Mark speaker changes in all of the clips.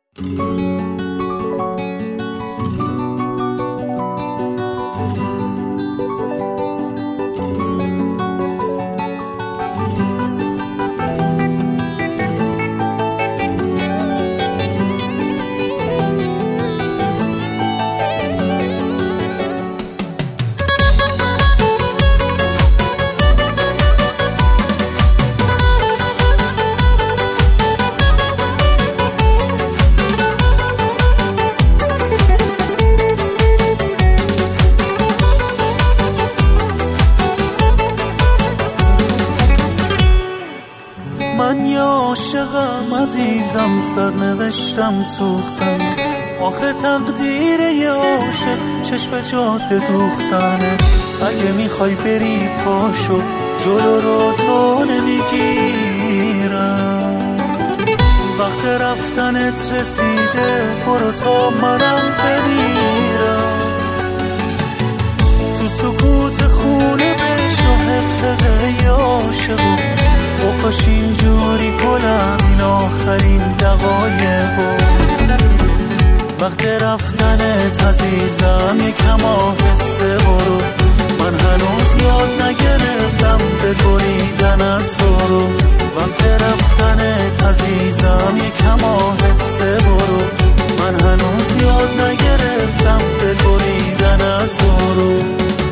Speaker 1: من یه عاشقم عزیزم، سرنوشتم سوختن، آخه تقدیر یه عاشق چشم جاده دوختنه. اگه میخوای بری پاشو، جلو رو تو نمیگیرم، وقت رفتنت رسیده، برو تا منم بمیرم. تو سکوت خونه بشو حقه یه عاشقو، بکش اینجوری گلم این آخرین دقایقو. وقت رفتنت عزیزم یکم آهسته برو، من هنوز یاد نگرفتم دل بریدن از تو رو. وقت رفتنت عزیزم یکم آهسته برو، من هنوز یاد نگرفتم دل بریدن از تو رو.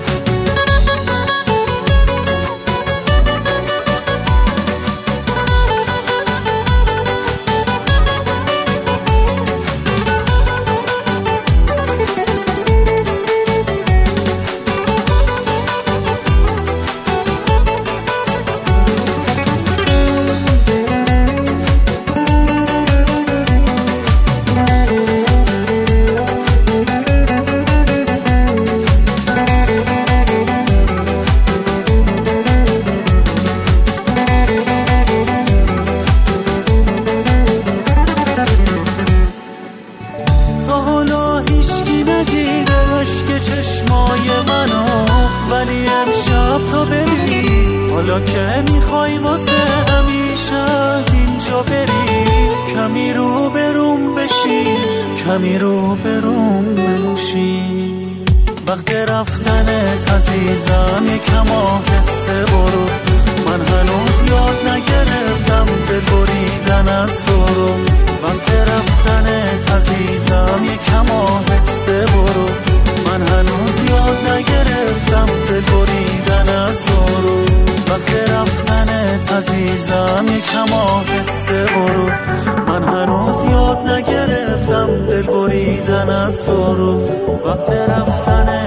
Speaker 1: چشمای منو، ولی امشب تو ببین، حالا که میخوای واسه همیشه از اینجا بری. کمی رو بروم بشی، کمی رو بروم بشی. وقت رفتنت عزیزم یکم آهسته برو، من هنوز یاد نگرفتم دل بریدن از تو رو. وقت رفتنت عزیزم یکم آهسته برو، من هنوز یاد نگرفتم دل بریدن از تو رو. وقت رفتنت عزیزم یکم آهسته برو، من هنوز یاد نگرفتم دل بریدن از تو رو. وقت رفتنت